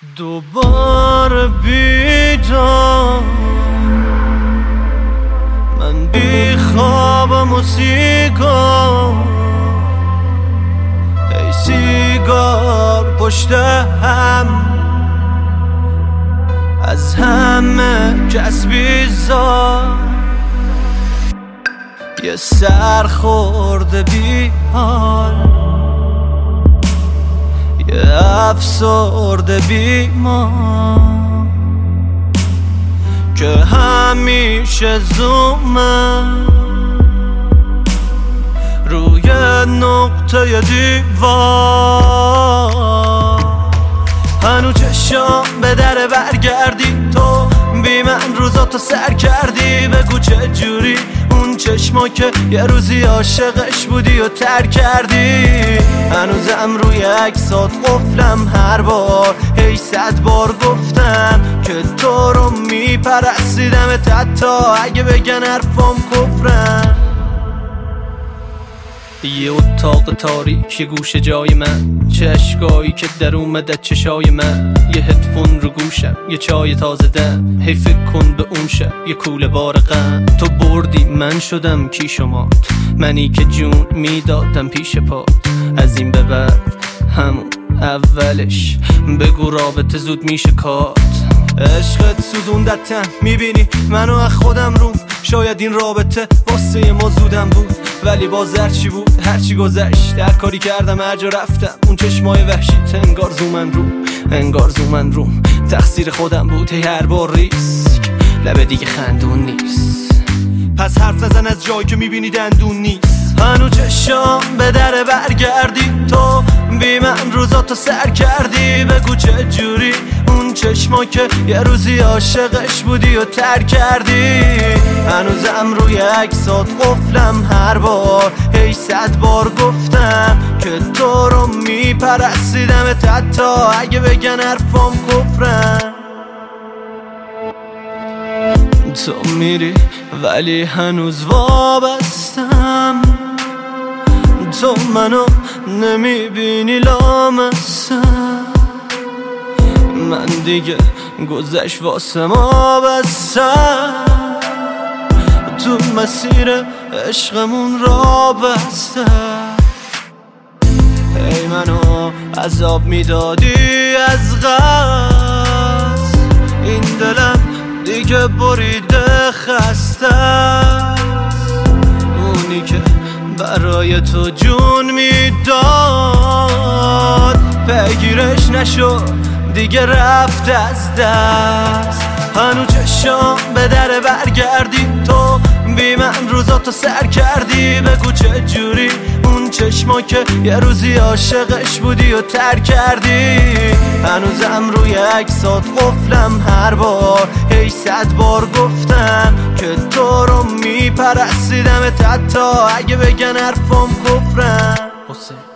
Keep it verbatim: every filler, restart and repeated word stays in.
دوباره بیدار من بی خوابم و سیگار ای سیگار پشت هم از همه کس بیزار یه سر خورده بی حال یه افسرده بیمار که همیشه زومه روی نقطه دیوار هنو چشام به در برگردی تو بی من روزاتو سر کردی بگو چه جوری اون چشما که یه روزی عاشقش بودی و ترک کردی هنوزم روی عکسات قفلم هر بار هی صد بار گفتم که تو رو میپرستیدم حتی اگه بگن حرفام کفرم یه اتاق تاریک یه گوشه جای من چه اشکایی که در اومده چشای من یه هدفون رو گوشم یه چای تازه دم هی فکر کن به اون شب یه کوله بار غم تو بردی من شدم کی شمات منی که جون میدادم پیش پات از این به بعد همون اولش بگو رابطه زود میشه کات عشقت سوزوندتم میبینی منو از خودم روم شاید این رابطه واسه ما زودم بود ولی باز هرچی بود هرچی گذشت در کاری کردم هر جا رفتم اون چشمای وحشیت انگار زومن روم انگار زومن روم تقصیر خودم بود هی هر بار ریسک لبه دیگه خندون نیست پس حرف نزن از جایی که میبینی دندون نیست هنو چشام به در برگردی تو بی من روزاتو سر کردی بگو چه جوری اون چشما که یه روزی عاشقش بودی و ترک کردی هنوزم روی عکسات قفلم هر بار هی صد بار گفتم که تو رو میپرستیدم حتی اگه بگن حرفام کفرم تو میری ولی هنوز وابستم تو منو نمیبینی لامستم من دیگه گذشت واسه ما بستم تو مسیر عشقمون را بستم ای منو عذاب میدادی از غصب این دلم دیگه بریده خسته اونی که برای تو جون میداد پیگیرش نشد دیگه رفت از دست هنو چشام به در برگردی تو بی من روزاتو سر کردی بگو چه جوری اون چشما که یه روزی عاشقش بودی و ترک کردی هنوزم روی عکسات قفلم هر بار هی صد بار گفتم که تو رو میپرستیدم حتی اگه بگن حرفام کفرم